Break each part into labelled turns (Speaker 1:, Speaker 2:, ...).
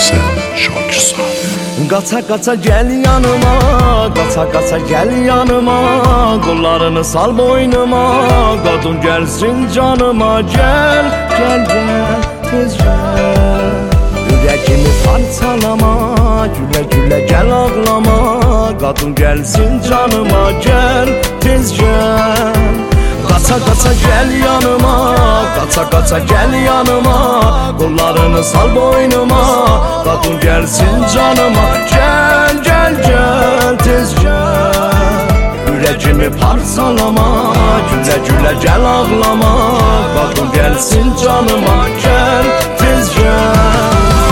Speaker 1: Sen şarkısı.
Speaker 2: Qaça qaça gel yanıma, qaça qaça gel yanıma, qollarını sal boynuma, qadın gəlsin canıma. Gel, gel, gel, tez gel. Ürəkimi parçalama, gülə gülə gel ağlama, qadın gəlsin canıma. Gel, tez gel. Qaça qaça gel yanıma, qaça qaça gel yanıma, qollarını sal boynuma, qadın gəlsin canıma. Gel, gel, gel, tez gel. Ürəkimi parçalama, gülə gülə gel ağlama, qadın gəlsin canıma. Gel, tez gel.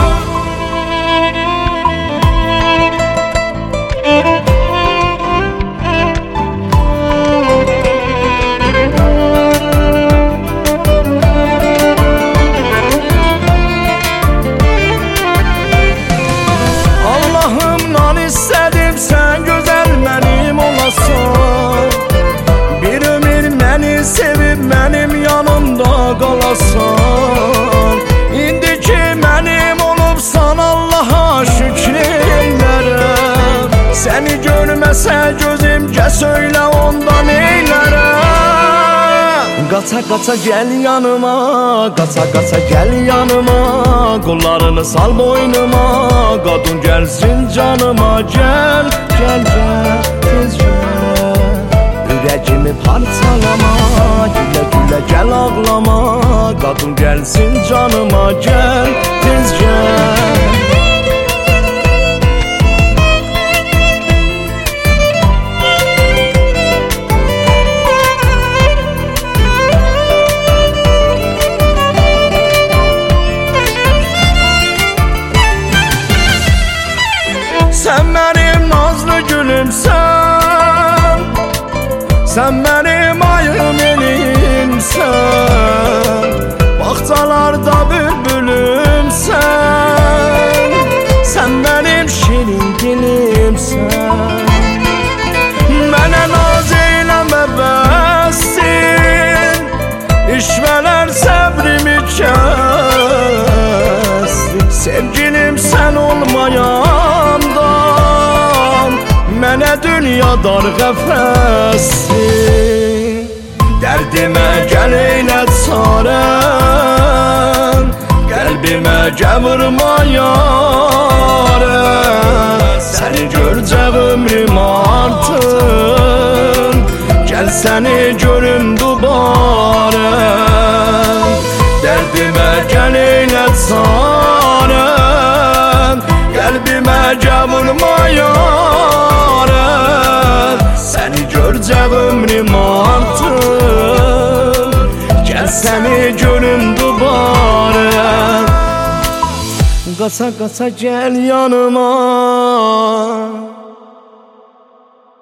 Speaker 2: Sevib mənim yanımda qalasan, indiki mənim olubsan, Allaha şükür eylərəm. Səni görməsə gözüm, gəl söylə onda neylərəm. Qaça qaça gəl yanıma, qaça qaça gəl yanıma, qollarını sal boynuma, qadın gəlsin canıma. Gəl, gəl, gəl, tez gəl. Ürəkimi parçalama, gülə gülə gel ağlama, qadın gəlsin canıma. Gel, tez gel. Sen benim nazlı gülümsən, sen benim ayım elimsən, bağçalarda bülbülümsən, sen benim şirin dilimsən. Mənə naz eyləmə bəssin, işvələr səbrimi kəsdi. Sevgilim sen olmayandan, mənə dünya dar qəfəssin. Dərdimə gəl eylə çarən, qəlbimə gəl vurma yarən. Səni görcə ömrüm artın, gəl səni görüm dubarə. Dərdimə gəl eylə çarən, qəlbimə gəl vurma yarən. Səni görcə ömrüm artın, gəl səni görüm dubarə. Qaça qaça gel yanıma,